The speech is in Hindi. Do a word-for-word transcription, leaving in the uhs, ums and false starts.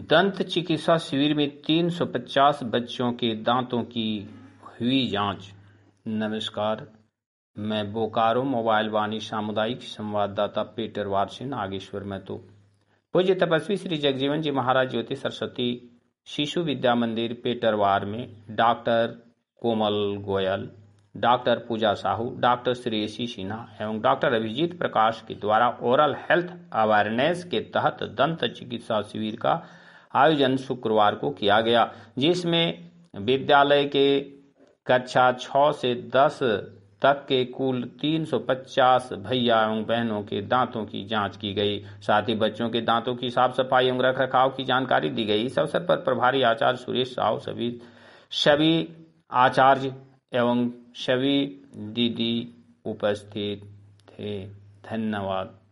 दंत चिकित्सा शिविर में तीन सौ पचास बच्चों के दांतों की हुई जांच। नमस्कार, मैं बोकारो मोबाइल वाणी सामुदायिक संवाददाता पीटर वार से नागेश्वर महतो। पूज्य तपस्वी श्री जगजीवन जी महाराज ज्योति सरस्वती शिशु विद्या मंदिर पेटरवार में doctor Komal Goyal, doctor Pooja Sahu, doctor Shreyasi Sinha एवं डॉक्टर अभिजीत प्रकाश के द्वारा ओरल हेल्थ अवेयरनेस के तहत दंत चिकित्सा शिविर का आयोजन शुक्रवार को किया गया, जिसमें विद्यालय के कक्षा छह से दस तक के कुल तीन सौ पचास भैया एवं बहनों के दांतों की जांच की गई। साथ ही बच्चों के दांतों की साफ सफाई एवं रख रखाव की जानकारी दी गई। इस अवसर पर प्रभारी आचार्य सुरेश साहू, सभी सभी आचार्य एवं सभी दीदी उपस्थित थे। धन्यवाद।